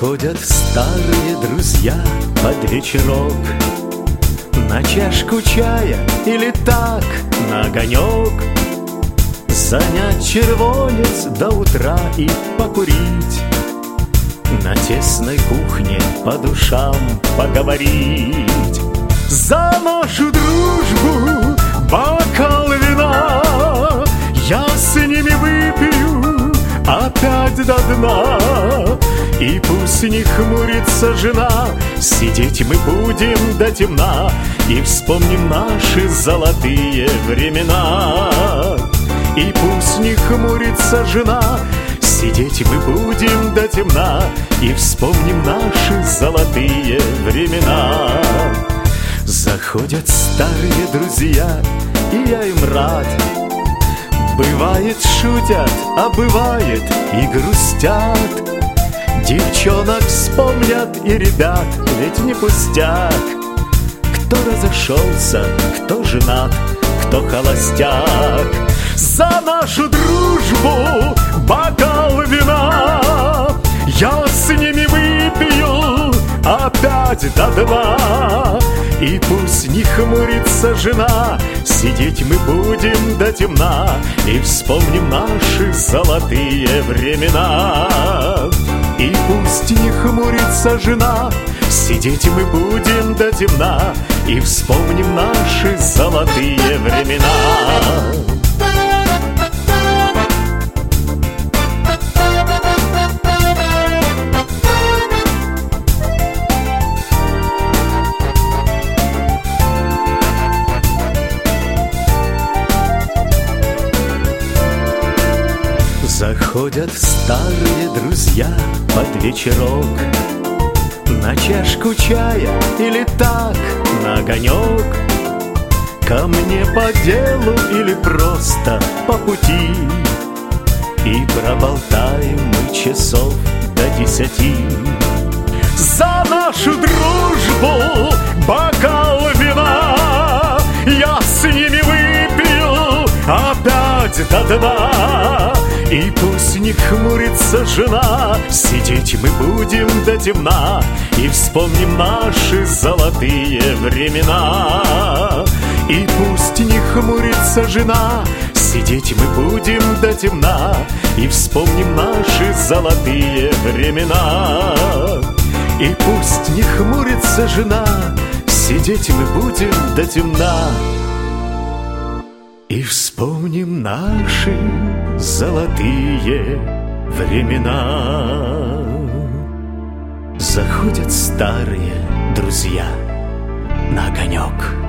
Заходят старые друзья под вечерок на чашку чая или так на огонек, занять червонец до утра и покурить, на тесной кухне по душам поговорить. За нашу дружбу бокал вина я с ними выпью опять до дна. И пусть не хмурится жена, сидеть мы будем до темна и вспомним наши золотые времена. И пусть не хмурится жена, сидеть мы будем до темна и вспомним наши золотые времена. Заходят старые друзья, и я им рад. Бывает шутят, а бывает и грустят. Девчонок вспомнят и ребят, ведь не пустяк. Кто разошелся, кто женат, кто холостяк. За нашу дружбу бокал вина я с ними выпью опять до дна. И пусть не хмурится жена, сидеть мы будем до темна и вспомним наши золотые времена. И пусть не хмурится жена, сидеть мы будем до темна и вспомним наши золотые времена. Заходят старые друзья под вечерок на чашку чая или так на огонек, ко мне по делу или просто по пути. И проболтаем мы часов до 10. За нашу дружбу бокал вина я с ними выпью опять до дна. И пусть не хмурится жена, сидеть мы будем до темна и вспомним наши золотые времена. И пусть не хмурится жена, сидеть мы будем до темна и вспомним наши золотые времена. И пусть не хмурится жена, сидеть мы будем до темна и вспомним наши золотые времена. Заходят старые друзья на огонек.